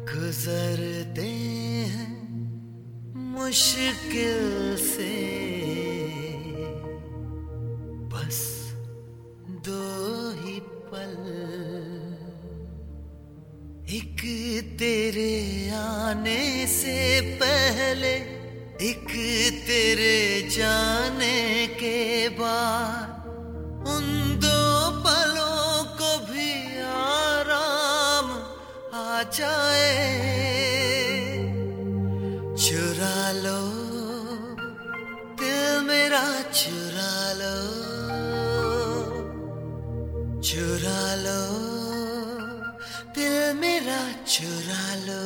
गुजरते हैं मुश्किल से बस दो ही पल, एक तेरे आने से पहले, एक तेरे जाने के बाद। उन दो पलों को भी आराम आ जाए। चुरा लो दिल मेरा, चुरा लो, चुरा लो दिल मेरा, चुरा लो।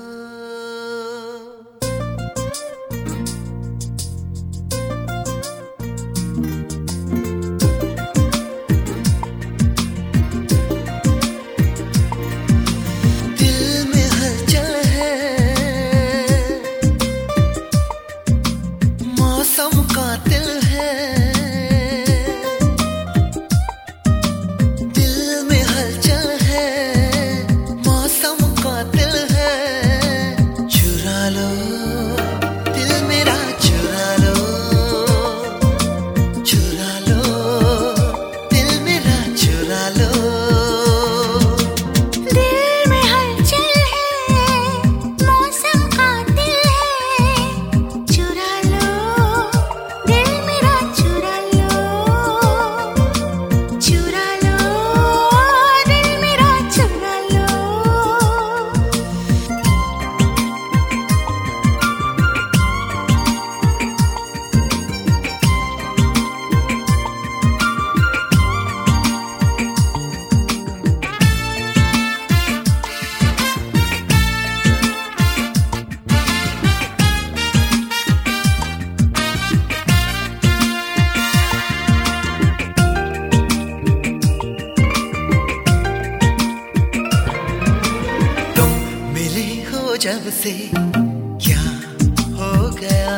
जब से क्या हो गया,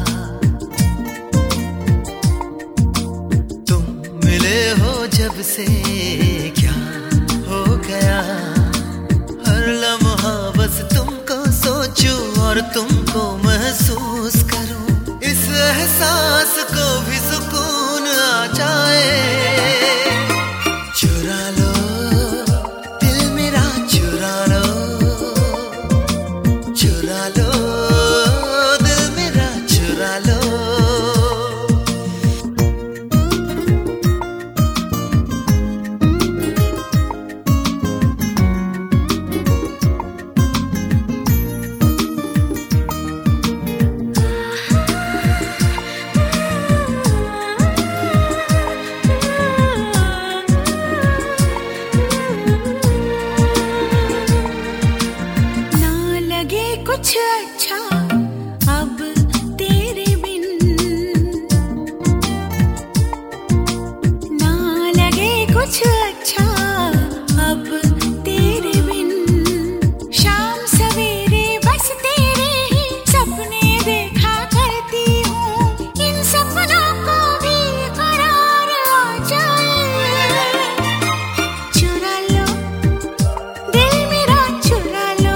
तुम मिले हो जब से क्या हो गया। हर लम्हा बस तुमको सोचूं और तुमको महसूस करूं, इस एहसास को भी सुकून आ जाए। चुरा लो दिल मेरा, चुरा लो, चुरा लो दिल मेरा, चुरा लो। कुछ अच्छा अब तेरे बिन, ना लगे कुछ अच्छा अब तेरे बिन। शाम सवेरे बस तेरे ही सपने देखा करती हूँ, इन सपनों को भी करार आ जाए। चुरा लो दिल मेरा, चुरा लो,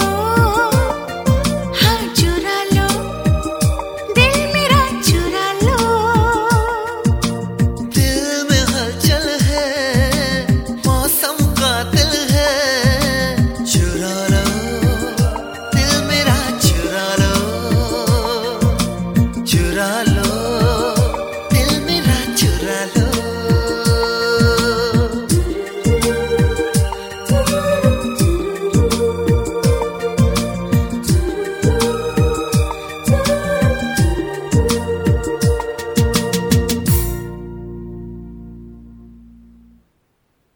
चुरा